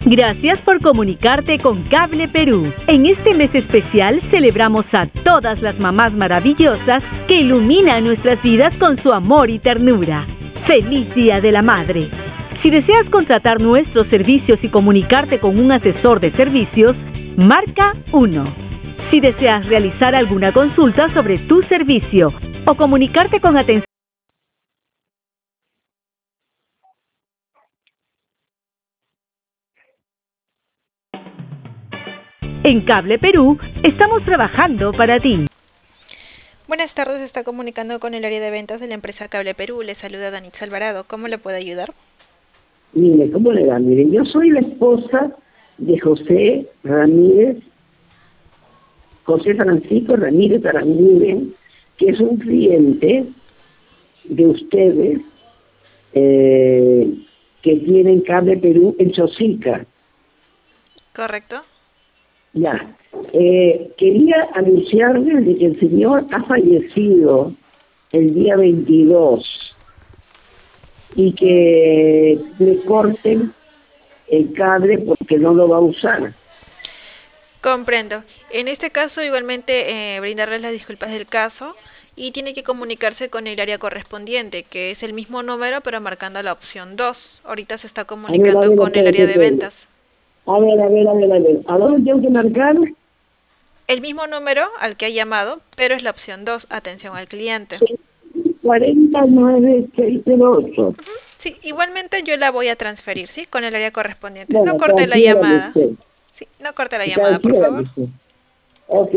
Gracias por comunicarte con Cable Perú. En este mes especial celebramos a todas las mamás maravillosas que iluminan nuestras vidas con su amor y ternura. ¡Feliz Día de la Madre! Si deseas contratar nuestros servicios y comunicarte con un asesor de servicios, marca 1. Si deseas realizar alguna consulta sobre tu servicio o comunicarte con atención en Cable Perú, estamos trabajando para ti. Buenas tardes, se está comunicando con el área de ventas de la empresa Cable Perú. Le saluda Danitza Alvarado. ¿Cómo le puedo ayudar? Mire, ¿cómo le va? Mire, yo soy la esposa de José Ramírez, José Francisco Ramírez Aranguren, que es un cliente de ustedes que tienen Cable Perú en Chosica. ¿Correcto? Ya. Quería anunciarles de que el señor ha fallecido el día 22 y que le corten el cable porque no lo va a usar. Comprendo. En este caso, igualmente, brindarles las disculpas del caso y tiene que comunicarse con el área correspondiente, que es el mismo número, pero marcando la opción 2. Ahorita se está comunicando con el área de Espérate. ventas. ¿A dónde tengo que marcar? El mismo número al que ha llamado, pero es la opción 2, atención al cliente. Sí, 49608. Sí, igualmente yo la voy a transferir, ¿sí? Con el área correspondiente. No Bueno, corte la transfírame llamada. usted. Sí, no corte la llamada, por Transfírame favor. usted. Ok.